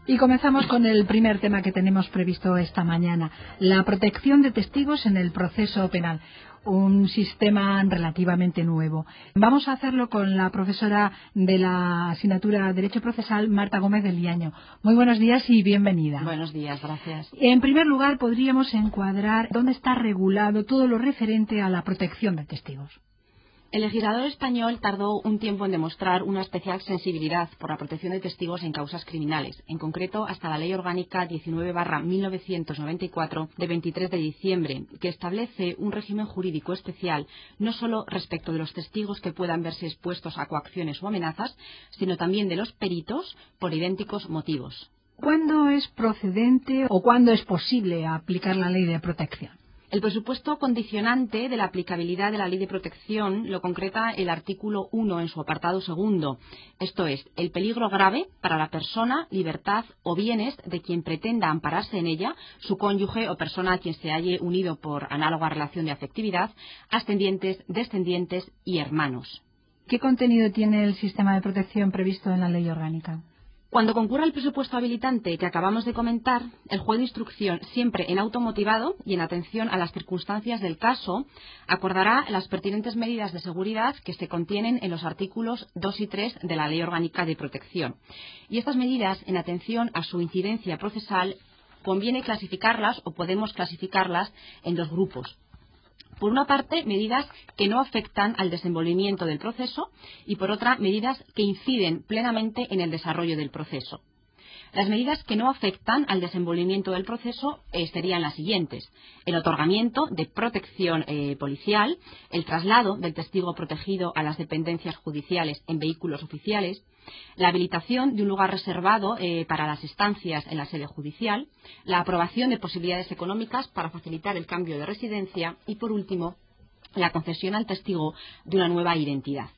Y comenzamos con el primer tema que tenemos previsto esta mañana, la protección de testigos en el proceso penal, un sistema relativamente nuevo. Vamos a hacerlo con la profesora de la asignatura Derecho Procesal, Marta Gómez del Liaño. Muy buenos días y bienvenida. Buenos días, gracias. En primer lugar, podríamos encuadrar dónde está regulado todo lo referente a la protección de testigos. El legislador español tardó un tiempo en demostrar una especial sensibilidad por la protección de testigos en causas criminales, en concreto hasta la Ley Orgánica 19/1994 de 23 de diciembre, que establece un régimen jurídico especial no solo respecto de los testigos que puedan verse expuestos a coacciones o amenazas, sino también de los peritos por idénticos motivos. ¿Cuándo es procedente o cuándo es posible aplicar la ley de protección? El presupuesto condicionante de la aplicabilidad de la Ley de Protección lo concreta el artículo 1 en su apartado segundo, esto es, el peligro grave para la persona, libertad o bienes de quien pretenda ampararse en ella, su cónyuge o persona a quien se halle unido por análoga relación de afectividad, ascendientes, descendientes y hermanos. ¿Qué contenido tiene el sistema de protección previsto en la Ley Orgánica? Cuando concurra el presupuesto habilitante que acabamos de comentar, el juez de instrucción, siempre en automotivado y en atención a las circunstancias del caso, acordará las pertinentes medidas de seguridad que se contienen en los artículos 2 y 3 de la Ley Orgánica de Protección. Y estas medidas, en atención a su incidencia procesal, conviene clasificarlas o podemos clasificarlas en dos grupos. Por una parte, medidas que no afectan al desenvolvimiento del proceso y, por otra, medidas que inciden plenamente en el desarrollo del proceso. Las medidas que no afectan al desenvolvimiento del proceso serían las siguientes: el otorgamiento de protección policial, el traslado del testigo protegido a las dependencias judiciales en vehículos oficiales, la habilitación de un lugar reservado para las estancias en la sede judicial, la aprobación de posibilidades económicas para facilitar el cambio de residencia y, por último, la concesión al testigo de una nueva identidad.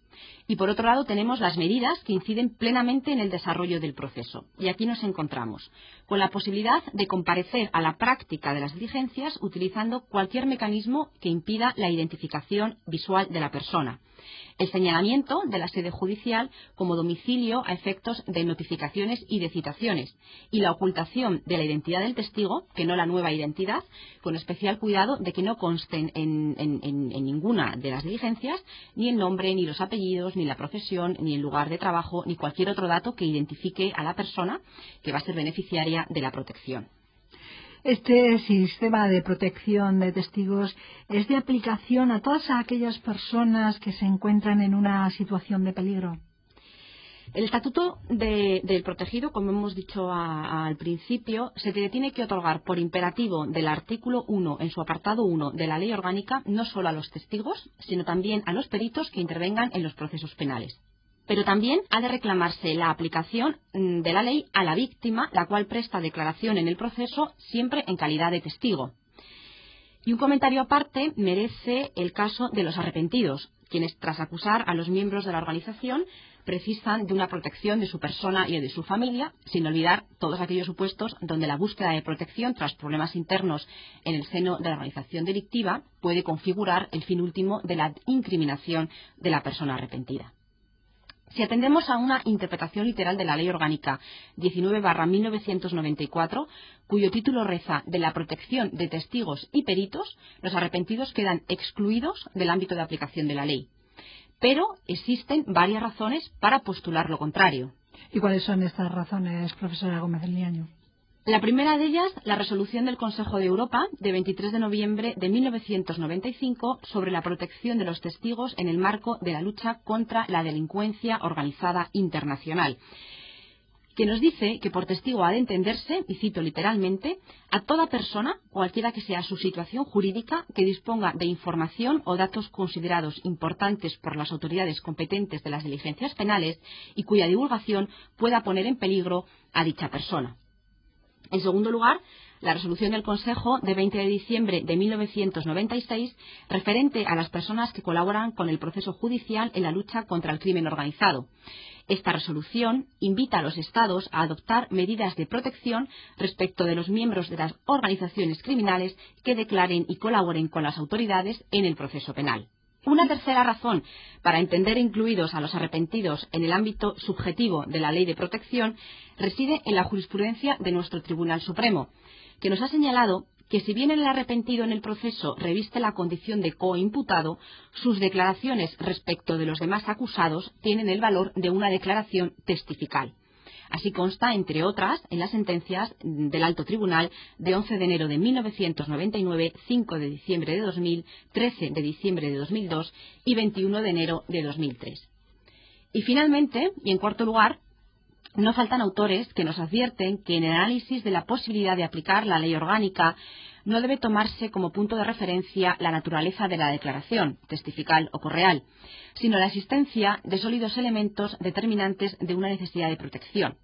Y por otro lado tenemos las medidas que inciden plenamente en el desarrollo del proceso. Y aquí nos encontramos con la posibilidad de comparecer a la práctica de las diligencias utilizando cualquier mecanismo que impida la identificación visual de la persona, el señalamiento de la sede judicial como domicilio a efectos de notificaciones y de citaciones, y la ocultación de la identidad del testigo, que no la nueva identidad, con especial cuidado de que no consten en ninguna de las diligencias ni el nombre, ni los apellidos, ni la profesión, ni el lugar de trabajo, ni cualquier otro dato que identifique a la persona que va a ser beneficiaria de la protección. Este sistema de protección de testigos es de aplicación a todas aquellas personas que se encuentran en una situación de peligro. El estatuto del protegido, como hemos dicho al principio, se tiene que otorgar por imperativo del artículo 1 en su apartado 1 de la Ley Orgánica no solo a los testigos, sino también a los peritos que intervengan en los procesos penales. Pero también ha de reclamarse la aplicación de la ley a la víctima, la cual presta declaración en el proceso siempre en calidad de testigo. Y un comentario aparte merece el caso de los arrepentidos, quienes tras acusar a los miembros de la organización precisan de una protección de su persona y de su familia, sin olvidar todos aquellos supuestos donde la búsqueda de protección tras problemas internos en el seno de la organización delictiva puede configurar el fin último de la incriminación de la persona arrepentida. Si atendemos a una interpretación literal de la Ley Orgánica 19/1994, cuyo título reza de la protección de testigos y peritos, los arrepentidos quedan excluidos del ámbito de aplicación de la ley. Pero existen varias razones para postular lo contrario. ¿Y cuáles son estas razones, profesora Gómez del Liaño? La primera de ellas, la resolución del Consejo de Europa de 23 de noviembre de 1995 sobre la protección de los testigos en el marco de la lucha contra la delincuencia organizada internacional, que nos dice que por testigo ha de entenderse, y cito literalmente, a toda persona, cualquiera que sea su situación jurídica, que disponga de información o datos considerados importantes por las autoridades competentes de las diligencias penales y cuya divulgación pueda poner en peligro a dicha persona. En segundo lugar, la resolución del Consejo de 20 de diciembre de 1996 referente a las personas que colaboran con el proceso judicial en la lucha contra el crimen organizado. Esta resolución invita a los Estados a adoptar medidas de protección respecto de los miembros de las organizaciones criminales que declaren y colaboren con las autoridades en el proceso penal. Una tercera razón para entender incluidos a los arrepentidos en el ámbito subjetivo de la ley de protección reside en la jurisprudencia de nuestro Tribunal Supremo, que nos ha señalado que si bien el arrepentido en el proceso reviste la condición de coimputado, sus declaraciones respecto de los demás acusados tienen el valor de una declaración testifical. Así consta, entre otras, en las sentencias del Alto Tribunal de 11 de enero de 1999, 5 de diciembre de 2000, 13 de diciembre de 2002 y 21 de enero de 2003. Y finalmente, y en cuarto lugar, no faltan autores que nos advierten que en el análisis de la posibilidad de aplicar la ley orgánica no debe tomarse como punto de referencia la naturaleza de la declaración, testifical o correal, sino la existencia de sólidos elementos determinantes de una necesidad de protección.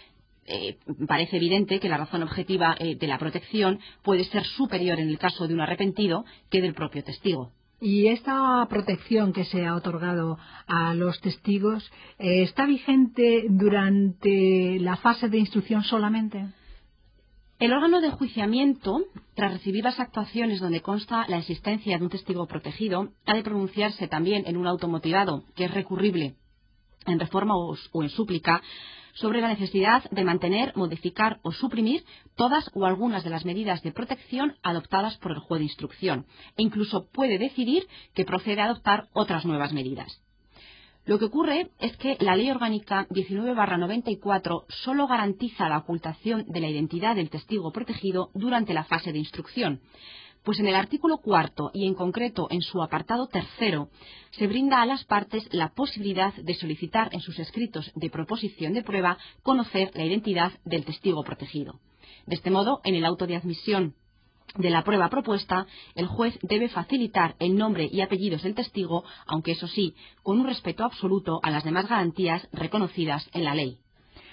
Parece evidente que la razón objetiva de la protección puede ser superior en el caso de un arrepentido que del propio testigo. ¿Y esta protección que se ha otorgado a los testigos está vigente durante la fase de instrucción solamente? El órgano de enjuiciamiento, tras recibir las actuaciones donde consta la existencia de un testigo protegido, ha de pronunciarse también en un auto motivado, que es recurrible en reforma o en súplica, sobre la necesidad de mantener, modificar o suprimir todas o algunas de las medidas de protección adoptadas por el juez de instrucción, e incluso puede decidir que procede a adoptar otras nuevas medidas. Lo que ocurre es que la Ley Orgánica 19/94 solo garantiza la ocultación de la identidad del testigo protegido durante la fase de instrucción, pues en el artículo 4 y en concreto en su apartado 3 se brinda a las partes la posibilidad de solicitar en sus escritos de proposición de prueba conocer la identidad del testigo protegido. De este modo, en el auto de admisión de la prueba propuesta, el juez debe facilitar el nombre y apellidos del testigo, aunque eso sí, con un respeto absoluto a las demás garantías reconocidas en la ley.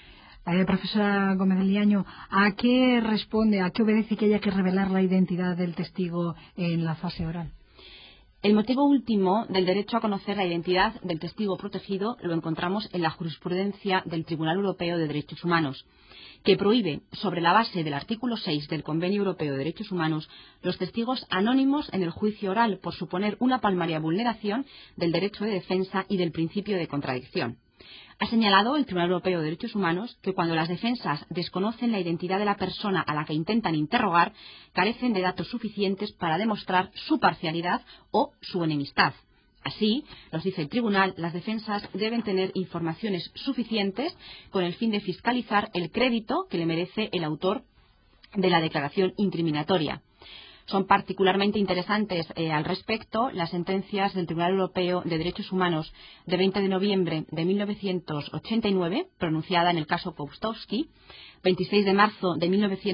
Profesora Gómez de Liaño, ¿a qué responde, a qué obedece que haya que revelar la identidad del testigo en la fase oral? El motivo último del derecho a conocer la identidad del testigo protegido lo encontramos en la jurisprudencia del Tribunal Europeo de Derechos Humanos, que prohíbe, sobre la base del artículo 6 del Convenio Europeo de Derechos Humanos, los testigos anónimos en el juicio oral por suponer una palmaria vulneración del derecho de defensa y del principio de contradicción. Ha señalado el Tribunal Europeo de Derechos Humanos que cuando las defensas desconocen la identidad de la persona a la que intentan interrogar, carecen de datos suficientes para demostrar su parcialidad o su enemistad. Así, nos dice el Tribunal, las defensas deben tener informaciones suficientes con el fin de fiscalizar el crédito que le merece el autor de la declaración incriminatoria. Son particularmente interesantes al respecto las sentencias del Tribunal Europeo de Derechos Humanos de 20 de noviembre de 1989, pronunciada en el caso Koustowski, 26 de marzo de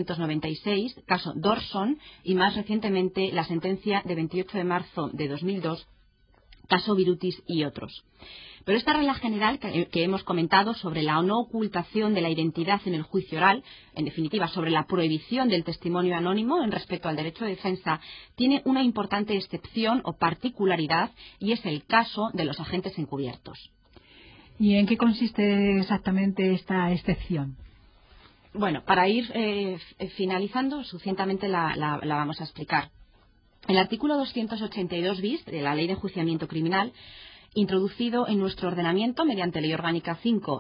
1996, caso Dorson, y más recientemente la sentencia de 28 de marzo de 2002, caso Virutis y otros. Pero esta regla general que hemos comentado sobre la no ocultación de la identidad en el juicio oral, en definitiva sobre la prohibición del testimonio anónimo en respecto al derecho de defensa, tiene una importante excepción o particularidad y es el caso de los agentes encubiertos. ¿Y en qué consiste exactamente esta excepción? Bueno, para ir finalizando, sucintamente la vamos a explicar. El artículo 282 bis de la Ley de Enjuiciamiento Criminal, introducido en nuestro ordenamiento mediante Ley Orgánica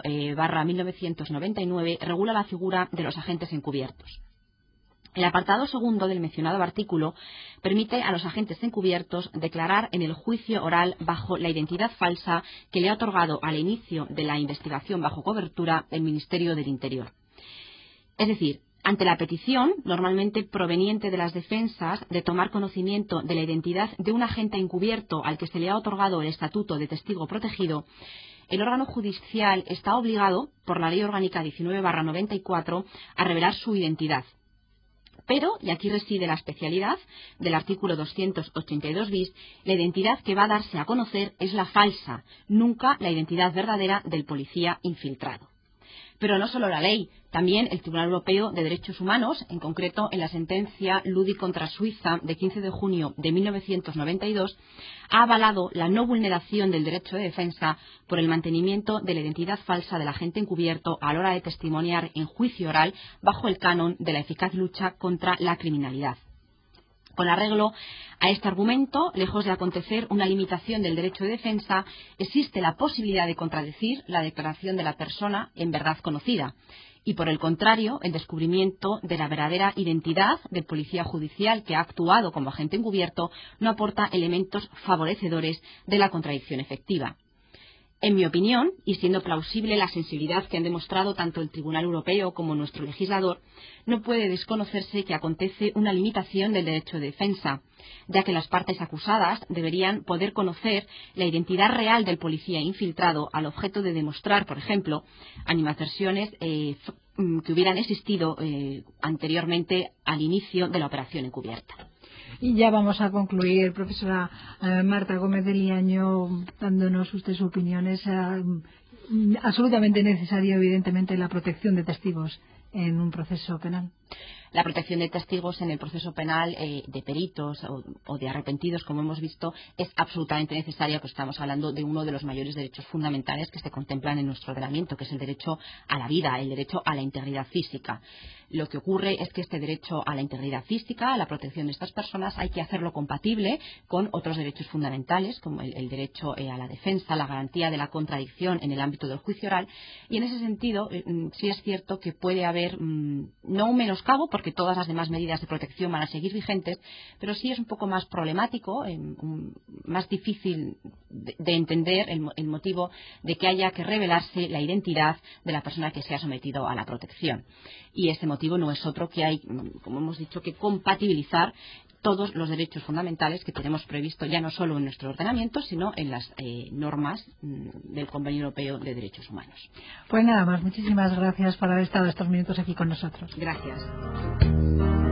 5/1999, regula la figura de los agentes encubiertos. El apartado segundo del mencionado artículo permite a los agentes encubiertos declarar en el juicio oral bajo la identidad falsa que le ha otorgado al inicio de la investigación bajo cobertura el Ministerio del Interior. Es decir, ante la petición, normalmente proveniente de las defensas, de tomar conocimiento de la identidad de un agente encubierto al que se le ha otorgado el estatuto de testigo protegido, el órgano judicial está obligado, por la Ley Orgánica 19/94, a revelar su identidad. Pero, y aquí reside la especialidad del artículo 282 bis, la identidad que va a darse a conocer es la falsa, nunca la identidad verdadera del policía infiltrado. Pero no solo la ley, también el Tribunal Europeo de Derechos Humanos, en concreto en la sentencia Ludi contra Suiza de 15 de junio de 1992, ha avalado la no vulneración del derecho de defensa por el mantenimiento de la identidad falsa del agente encubierto a la hora de testimoniar en juicio oral bajo el canon de la eficaz lucha contra la criminalidad. Con arreglo a este argumento, lejos de acontecer una limitación del derecho de defensa, existe la posibilidad de contradecir la declaración de la persona en verdad conocida y, por el contrario, el descubrimiento de la verdadera identidad del policía judicial que ha actuado como agente encubierto no aporta elementos favorecedores de la contradicción efectiva. En mi opinión, y siendo plausible la sensibilidad que han demostrado tanto el Tribunal Europeo como nuestro legislador, no puede desconocerse que acontece una limitación del derecho de defensa, ya que las partes acusadas deberían poder conocer la identidad real del policía infiltrado al objeto de demostrar, por ejemplo, animadversiones que hubieran existido anteriormente al inicio de la operación encubierta. Y ya vamos a concluir, profesora Marta Gómez de Liaño, dándonos usted su opinión. Es absolutamente necesaria, evidentemente, la protección de testigos en un proceso penal. La protección de testigos en el proceso penal, de peritos o de arrepentidos, como hemos visto, es absolutamente necesaria, pues estamos hablando de uno de los mayores derechos fundamentales que se contemplan en nuestro ordenamiento, que es el derecho a la vida, el derecho a la integridad física. Lo que ocurre es que este derecho a la integridad física, a la protección de estas personas, hay que hacerlo compatible con otros derechos fundamentales, como el derecho a la defensa, la garantía de la contradicción en el ámbito del juicio oral, y en ese sentido sí es cierto que puede haber no un menoscabo, porque todas las demás medidas de protección van a seguir vigentes, pero sí es un poco más problemático, más difícil de entender el motivo de que haya que revelarse la identidad de la persona que se ha sometido a la protección. Y ese motivo no es otro que hay, como hemos dicho, que compatibilizar todos los derechos fundamentales que tenemos previsto ya no solo en nuestro ordenamiento, sino en las normas del Convenio Europeo de Derechos Humanos. Pues nada más, muchísimas gracias por haber estado estos minutos aquí con nosotros. Gracias.